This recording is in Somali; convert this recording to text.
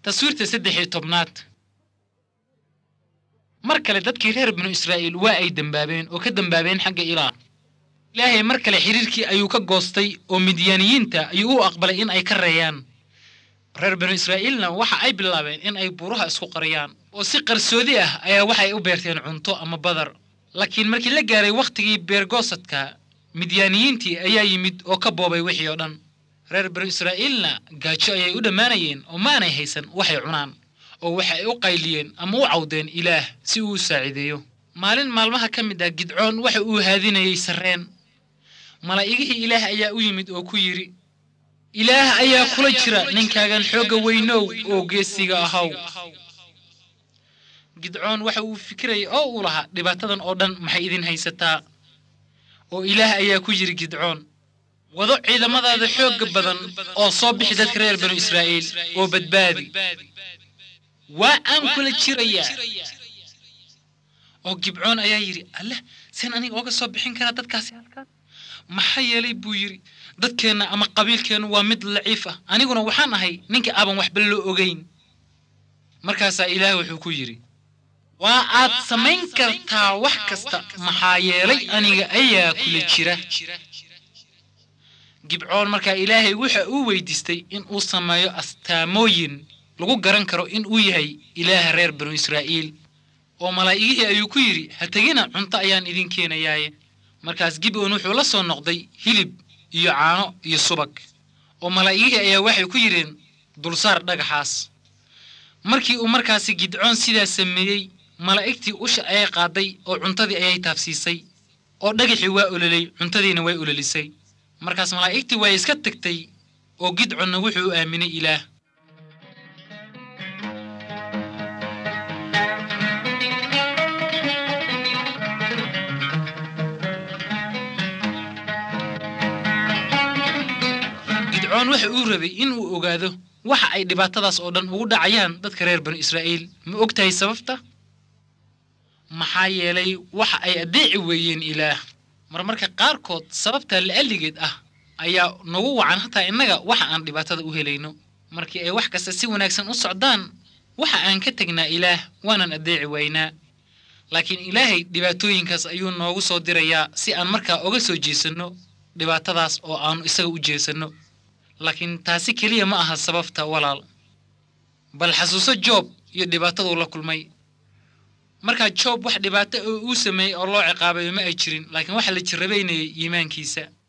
تصويرته سدحي طبنات مركله dadkii reer banu Israa'iil waa ay dambaabeen oo ka dambaabeen xagga Ilaahay markale xiriirkii ayuu ka goostay oo Midiyaaniyiinta ayuu u aqbalay in ay ka reeyaan reer banu Israa'iilna waxa ay bilaabeen in ay buuraha isku qariyaan oo si qarsoodi ah ayaa waxa ay u beerteen cunto ama badar laakiin markii la gaaray waqtigii beergoosadka Midiyaaniyiintii ayaa yimid oo ka boobay wixii oo dhan reer banu Israa'iilna gaajo ayay u dhamaanayeen oo maanay haysan waxay cunaan oo waxa ay u qayliyeen ama u cawdeen Ilaah si uu saacideeyo maalin maalmaha ka mid ah Gidcoon waxa uu haadinayay sareen malaa'igihii Ilaah ayaa u yimid oo ku yiri Ilaah ayaa kula jira ninkaagan xooga weynow oo geesiga ahaw Gidcoon waxa uu fikiray oo uu lahaa dhibaatadan oo dhan maxay idin haysataa oo Ilaah ayaa ku yiri Gidcoon wado ciidamadaada xooga badan oo soo bixi dadka reer banu Israa'iil oo badbaadi وأن كل شرية أو جبعون أييري الله سين أني أوجا صبحين كنا تتكاسي هالكات محيلي بويري ضد كنا أما قبيل كانوا ومثل لعيفة أنا قلنا وحنا هاي نينك أبا وحبلو أوجين مركز إله وحكويري وأت سمين كرتا وحكستا محيلي أني أيا كل شرة جبعون مركز إلهي وح ويدستي إن أصمايو أستاموين lagu garan karo in uu yahay Ilaah reer banu Israa'iil oo malaa'igii ayuu ku yiri ha tagina cunto ayaan idin keenayaa markaas Gibcoon wuxuu la soo noqday hilib iyo caano iyo subag oo malaa'igii ayaa waxay ku yireen dulsaar dhagaxaas markii uu markaas Gidcoon sidaa sameeyay malaa'igtii usha ay qaaday oo cuntadii ayay taafsiisay oo dhagaxii waa ululay cuntadiina way ululisay markaas malaa'igtii way iska tagtay oo Gidcoon wuxuu aaminay Ilaah Gidcoon waxa uu rabay in uu ogaado waxa ay dhibaatadaas oo dhan ugu dhacayaan dadka reer banu Israa'iil ma ogtahay sababta maxaa yeelay waxa ay adeeci weeyeen Ilaah marmarka qaarkood sababta la aligeed ah ayaa nagu wacan hataa inaga waxa aan dhibaatada u helayno markii ay wax kasta si wanaagsan u socdaan waxa aan ka tagnaa Ilaah waanan adeeci weynaa laakiin Ilaahay dhibaatooyinkaas ayuu noogu soo dirayaa si aan markaa uga soo jeesano dhibaatadaas oo aan isaga u jeesano لكن تاسي كلية ما أها سببتها ولا بل حسوسة جوب يدباتة ولا كل ماي مركا جوب واحد دباتة وسمي الله عقابه ما يجرين لكن واحد اللي تربيني يمان كيسا